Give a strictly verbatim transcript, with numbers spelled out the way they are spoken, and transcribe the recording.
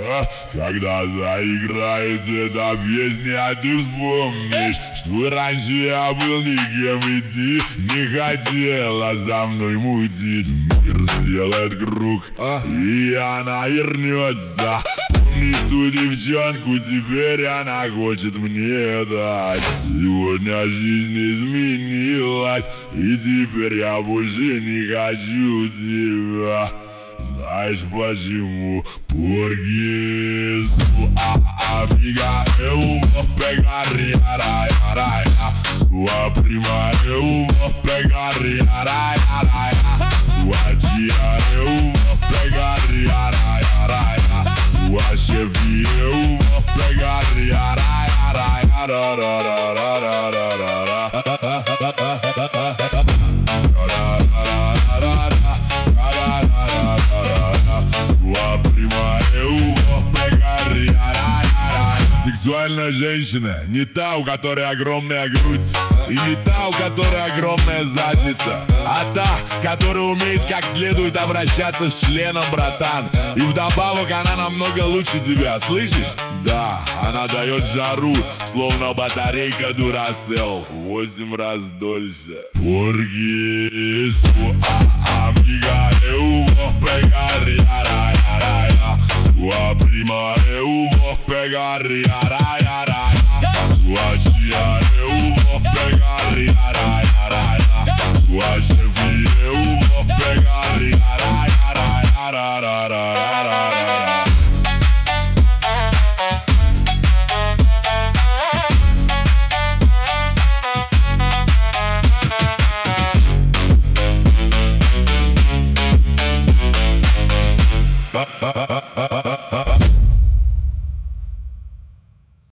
А, когда заиграет эта песня, ты вспомнишь, что раньше я был никем, и ты не хотела за мной мутить. Мир сделает круг, и она вернется. Помни, что девчонку теперь она хочет мне дать. Сегодня жизнь изменилась, и теперь я больше не хочу тебя. Знаешь почему? Porque sua amiga eu vou pegar e araia, araia. Sua prima eu vou pegar e araia, araia. Sua tia eu vou pegar e araia, araia. Sua chefe eu vou pegar e araia, araia, ararararararara. Сексуальная женщина не та, у которой огромная грудь, и не та, у которой огромная задница, а та, которая умеет как следует обращаться с членом, братан. И вдобавок она намного лучше тебя, слышишь? Да, она дает жару, словно батарейка Duracell, восемь раз дольше. Porque sua amiga eu vou pegar e araia, araia. Sua prima eu vou pegar e araia.